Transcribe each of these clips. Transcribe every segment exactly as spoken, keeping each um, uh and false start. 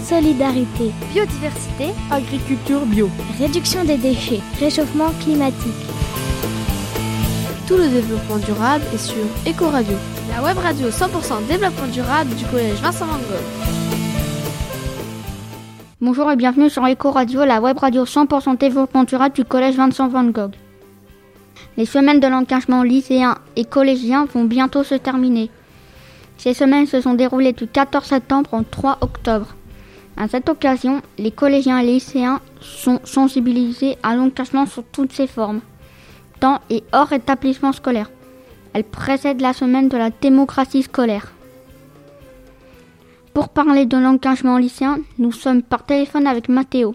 solidarité, biodiversité, agriculture bio, réduction des déchets, réchauffement climatique. Tout le développement durable est sur Ecoradio, la web radio cent pour cent développement durable du collège Vincent van Gogh. Bonjour et bienvenue sur Ecoradio, la web radio cent pour cent développement durable du collège Vincent van Gogh. Les semaines de l'engagement lycéen et collégien vont bientôt se terminer. Ces semaines se sont déroulées du quatorze septembre au trois octobre. À cette occasion, les collégiens et lycéens sont sensibilisés à l'engagement sous toutes ses formes, dans et hors établissement scolaire. Elle précède la semaine de la démocratie scolaire. Pour parler de l'engagement lycéen, nous sommes par téléphone avec Mathéo.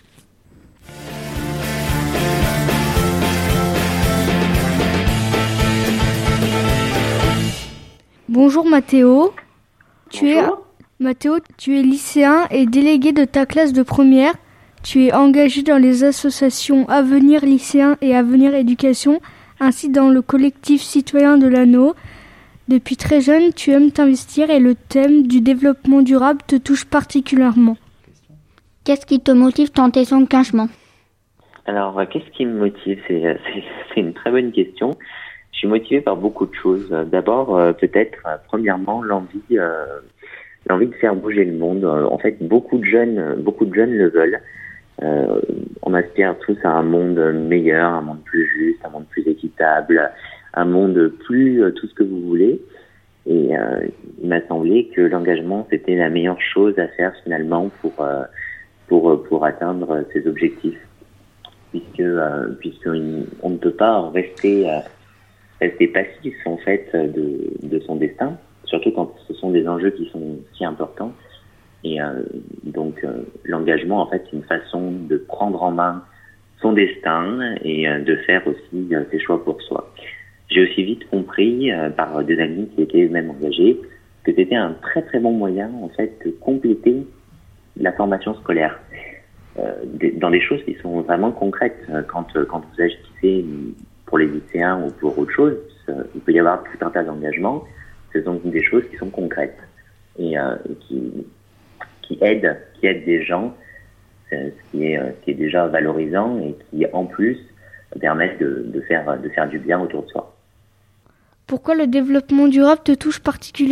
Bonjour Mathéo. Tu es Bonjour. Mathéo, tu es lycéen et délégué de ta classe de première. Tu es engagé dans les associations Avenir Lycéen et Avenir Éducation, ainsi dans le collectif citoyen de l'Anneau. Depuis très jeune, tu aimes t'investir et le thème du développement durable te touche particulièrement. Qu'est-ce qui te motive dans tes engagements ? Alors, euh, qu'est-ce qui me motive ? c'est, euh, c'est, c'est une très bonne question. Je suis motivé par beaucoup de choses. D'abord, euh, peut-être, euh, premièrement, l'envie, euh, l'envie de faire bouger le monde. Euh, en fait, beaucoup de jeunes, beaucoup de jeunes le veulent. Euh, on aspire tous à un monde meilleur, un monde plus juste, un monde plus équitable, un monde plus euh, tout ce que vous voulez. Et euh, il m'a semblé que l'engagement, c'était la meilleure chose à faire finalement pour euh, pour pour atteindre ces objectifs, puisque euh, puisque on ne peut pas rester euh, rester passif en fait de de son destin, surtout quand ce sont des enjeux qui sont si importants. Et euh, donc euh, l'engagement en fait c'est une façon de prendre en main son destin et euh, de faire aussi euh, ses choix pour soi. J'ai aussi vite compris euh, par des amis qui étaient eux-mêmes engagés que c'était un très très bon moyen en fait de compléter la formation scolaire euh, des, dans des choses qui sont vraiment concrètes. Quand euh, quand vous agissez pour les lycéens ou pour autre chose, euh, il peut y avoir tout un tas d'engagements. Ce sont des choses qui sont concrètes et, euh, et qui qui aident qui aident des gens, euh, ce qui est ce qui est déjà valorisant et qui en plus permettent de, de faire de faire du bien autour de soi. Pourquoi le développement durable te touche particulièrement ?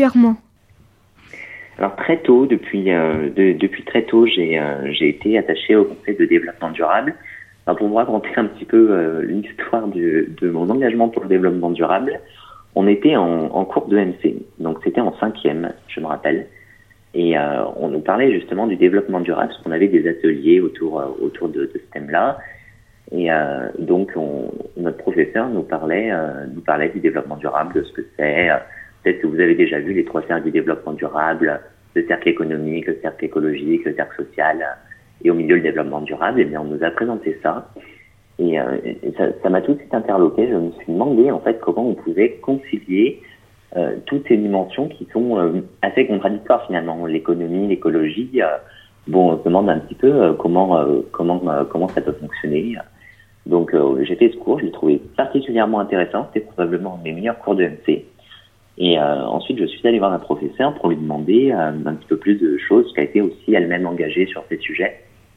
Alors très tôt, depuis euh, de, depuis très tôt, j'ai euh, j'ai été attaché au concept de développement durable. Alors pour vous raconter un petit peu euh, l'histoire de, de mon engagement pour le développement durable, on était en, en cours de M C, donc c'était en cinquième, je me rappelle, et euh, on nous parlait justement du développement durable, parce qu'on avait des ateliers autour euh, autour de, de ce thème-là. Et euh, donc, on, notre professeur nous parlait, euh, nous parlait du développement durable, de ce que c'est. Peut-être que vous avez déjà vu les trois cercles du développement durable, le cercle économique, le cercle écologique, le cercle social, et au milieu le développement durable. Et bien, on nous a présenté ça, et, euh, et ça, ça m'a tout de suite interloqué. Je me suis demandé en fait comment on pouvait concilier euh, toutes ces dimensions qui sont euh, assez contradictoires finalement. L'économie, l'écologie. Euh, bon, on se demande un petit peu euh, comment euh, comment euh, comment ça peut fonctionner. Donc euh, j'ai fait ce cours, je l'ai trouvé particulièrement intéressant, c'était probablement un de mes meilleurs cours de M C. Et euh, ensuite je suis allé voir ma professeure pour lui demander euh, un petit peu plus de choses, qui a été aussi elle-même engagée sur ces sujets.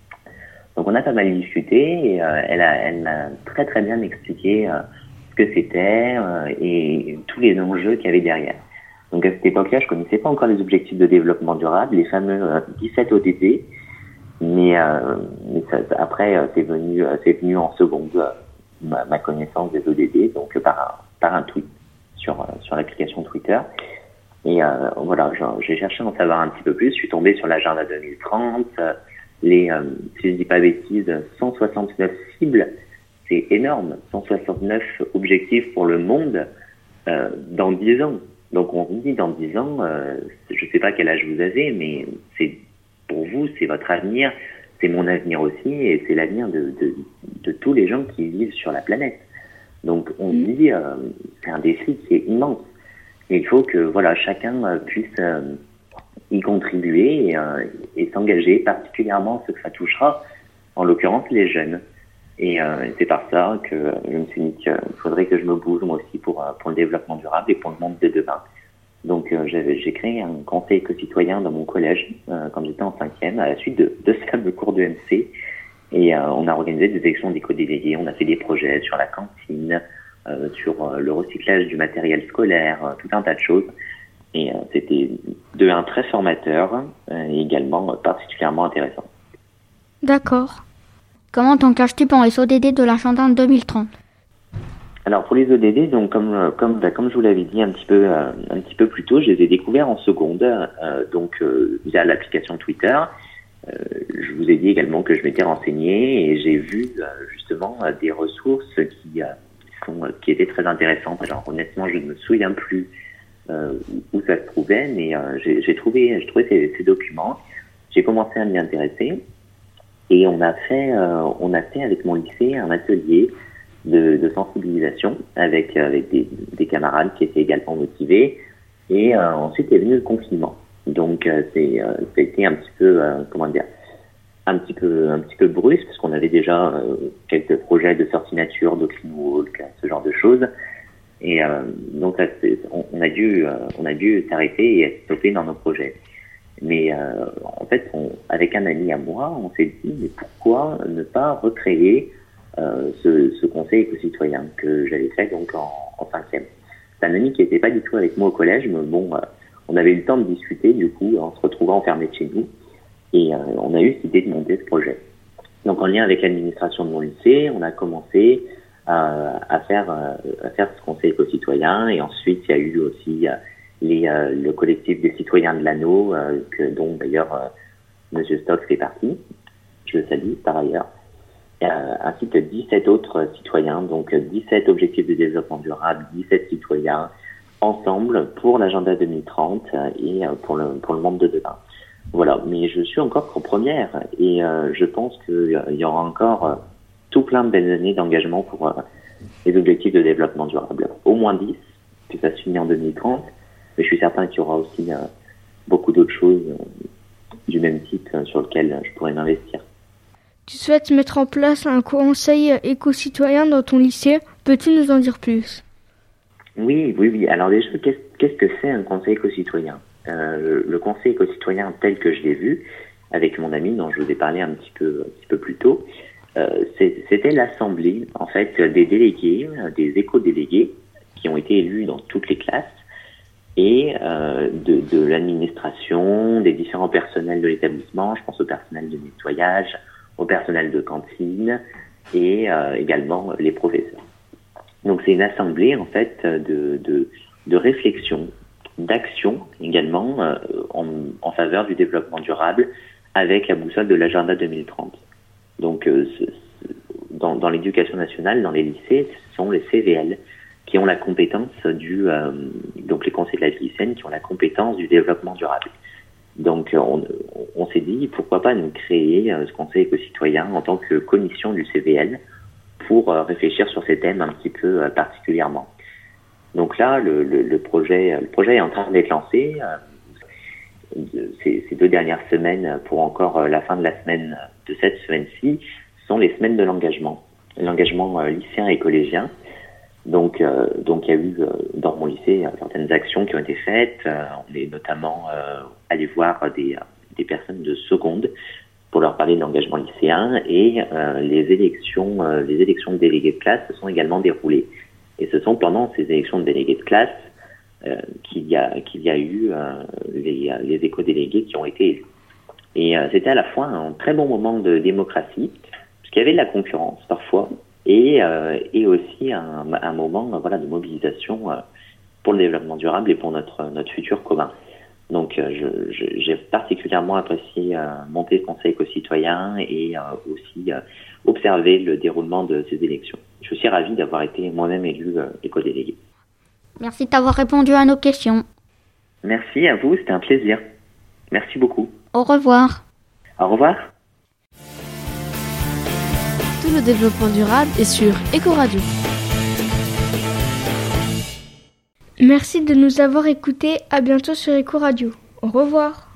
Donc on a pas mal discuté et euh, elle a elle m'a très très bien expliqué euh, ce que c'était euh, et tous les enjeux qu'il y avait derrière. Donc à cette époque-là, je connaissais pas encore les objectifs de développement durable, les fameux euh, dix-sept O D D. Mais, euh, mais ça, ça, après, euh, c'est venu, euh, c'est venu en seconde euh, ma, ma connaissance des O D D, donc euh, par un, par un tweet sur euh, sur l'application Twitter. Et euh, voilà, genre, j'ai cherché à en savoir un petit peu plus. Je suis tombé sur l'agenda deux mille trente, euh, les, euh, si je dis pas bêtises, cent soixante-neuf cibles, c'est énorme, cent soixante-neuf objectifs pour le monde euh, dans dix ans. Donc on se dit dans dix ans, euh, je sais pas quel âge vous avez, mais c'est pour vous, c'est votre avenir, c'est mon avenir aussi, et c'est l'avenir de, de, de tous les gens qui vivent sur la planète. Donc on se dit, euh, c'est un défi qui est immense. Et il faut que voilà, chacun euh, puisse euh, y contribuer et, euh, et s'engager, particulièrement ceux que ça touchera, en l'occurrence les jeunes. Et euh, c'est par ça que je me suis dit qu'il faudrait que je me bouge moi aussi pour, pour le développement durable et pour le monde de demain. Donc euh, j'avais, j'ai créé un conseil éco-citoyen dans mon collège euh, quand j'étais en cinquième, à la suite de, de ce fameux cours de M C. Et euh, on a organisé des élections d'éco-délégués, on a fait des projets sur la cantine, euh, sur euh, le recyclage du matériel scolaire, euh, tout un tas de choses. Et euh, c'était de un très formateur euh, et également euh, particulièrement intéressant. D'accord. Comment t'engages-tu pour les O D D de l'agenda deux mille trente? Alors pour les O D D, donc comme euh, comme bah, comme je vous l'avais dit un petit peu euh, un petit peu plus tôt, je les ai découverts en seconde, euh, donc euh, via l'application Twitter. Euh, je vous ai dit également que je m'étais renseigné et j'ai vu euh, justement euh, des ressources qui euh, sont euh, qui étaient très intéressantes. Alors honnêtement, je ne me souviens plus euh, où ça se trouvait, mais euh, j'ai, j'ai trouvé j'ai trouvé ces, ces documents. J'ai commencé à m'y intéresser et on a fait euh, on a fait avec mon lycée un atelier de, de sensibilisation avec avec des, des camarades qui étaient également motivés. Et euh, ensuite est venu le confinement. Donc euh, c'est euh, ça a été un petit peu euh, comment dire un petit peu un petit peu brusque parce qu'on avait déjà euh, quelques projets de sortie nature, de clean walk, ce genre de choses. Et euh, donc là, c'est, on, on a dû euh, on a dû s'arrêter et stopper dans nos projets. Mais euh, en fait, on, avec un ami à moi, on s'est dit mais pourquoi ne pas recréer euh, ce, ce conseil éco-citoyen que j'avais fait donc en, en cinquième. C'est un ami qui n'était pas du tout avec moi au collège, mais bon. Euh, On avait eu le temps de discuter, du coup, en se retrouvant enfermés de chez nous. Et euh, on a eu cette idée de monter ce projet. Donc, en lien avec l'administration de mon lycée, on a commencé euh, à faire euh, à faire ce conseil éco-citoyen. Et ensuite, il y a eu aussi euh, les, euh, le collectif des citoyens de l'anneau, euh, que, dont d'ailleurs euh, Monsieur Stock fait partie. Je le salue, par ailleurs. Euh, ainsi que dix-sept autres citoyens, donc dix-sept objectifs de développement durable, dix-sept citoyens, ensemble pour l'agenda deux mille trente et pour le pour le monde de demain. Voilà, mais je suis encore qu'en première et euh, je pense qu'il euh, y aura encore euh, tout plein de belles années d'engagement pour euh, les objectifs de développement durable. Au moins dix, puis ça se finit en deux mille trente, mais je suis certain qu'il y aura aussi euh, beaucoup d'autres choses euh, du même type euh, sur lesquelles je pourrais m'investir. Tu souhaites mettre en place un conseil éco-citoyen dans ton lycée. Peux-tu nous en dire plus ? Oui, oui, oui. Alors déjà, qu'est-ce, qu'est-ce que c'est un conseil éco-citoyen ? euh, le, le conseil éco-citoyen tel que je l'ai vu, avec mon ami dont je vous ai parlé un petit peu, un petit peu plus tôt, euh, c'est, c'était l'assemblée, en fait, des délégués, des éco-délégués qui ont été élus dans toutes les classes et euh, de, de l'administration, des différents personnels de l'établissement. Je pense au personnel de nettoyage, au personnel de cantine et euh, également les professeurs. Donc c'est une assemblée en fait de de, de réflexion, d'action également euh, en, en faveur du développement durable avec la boussole de l'agenda deux mille trente. Donc euh, ce, dans, dans l'éducation nationale, dans les lycées, ce sont les C V L qui ont la compétence du euh, donc les conseils de la vie lycéenne qui ont la compétence du développement durable. Donc on, on s'est dit pourquoi pas nous créer euh, ce conseil éco-citoyen en tant que commission du C V L pour euh, réfléchir sur ces thèmes un petit peu euh, particulièrement. Donc là, le, le, le projet, le projet est en train d'être lancé. Euh, ces, ces deux dernières semaines, pour encore euh, la fin de la semaine de cette semaine-ci, sont les semaines de l'engagement, l'engagement euh, lycéen et collégien. Donc, euh, donc il y a eu euh, dans mon lycée euh, certaines actions qui ont été faites. Euh, on est notamment euh, allé voir des, des personnes de seconde pour leur parler de l'engagement lycéen et euh, les élections, euh, les élections de délégués de classe se sont également déroulées. Et ce sont pendant ces élections de délégués de classe euh, qu'il y a qu'il y a eu euh, les, les éco-délégués qui ont été élus. Et euh, c'était à la fois un très bon moment de démocratie, parce qu'il y avait de la concurrence parfois, et euh, et aussi un, un moment euh, voilà de mobilisation euh, pour le développement durable et pour notre notre futur commun. Donc, euh, je, je, j'ai particulièrement apprécié euh, monter le conseil éco-citoyen et euh, aussi euh, observer le déroulement de ces élections. Je suis ravi d'avoir été moi-même élu euh, éco-délégué. Merci d'avoir répondu à nos questions. Merci à vous, c'était un plaisir. Merci beaucoup. Au revoir. Au revoir. Tout le développement durable est sur Ecoradio. Merci de nous avoir écoutés. À bientôt sur Ecoradio. Au revoir.